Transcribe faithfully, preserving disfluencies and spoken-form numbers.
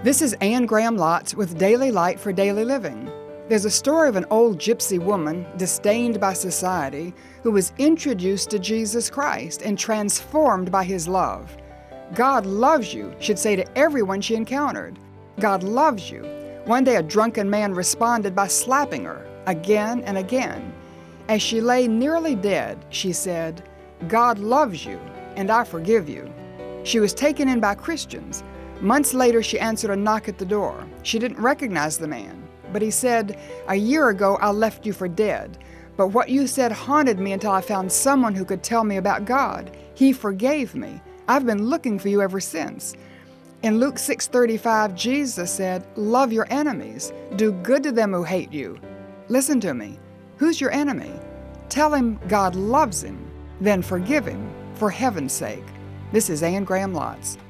This is Anne Graham Lotz with Daily Light for Daily Living. There's a story of an old gypsy woman, disdained by society, who was introduced to Jesus Christ and transformed by His love. God loves you, she'd say to everyone she encountered. God loves you. One day a drunken man responded by slapping her again and again. As she lay nearly dead, she said, "God loves you, and I forgive you." She was taken in by Christians. Months later, she answered a knock at the door. She didn't recognize the man, but he said, "A year ago, I left you for dead, but what you said haunted me until I found someone who could tell me about God. He forgave me. I've been looking for you ever since." In Luke six thirty-five, Jesus said, "Love your enemies. Do good to them who hate you." Listen to me. Who's your enemy? Tell him God loves him. Then forgive him, for heaven's sake. This is Anne Graham Lotz.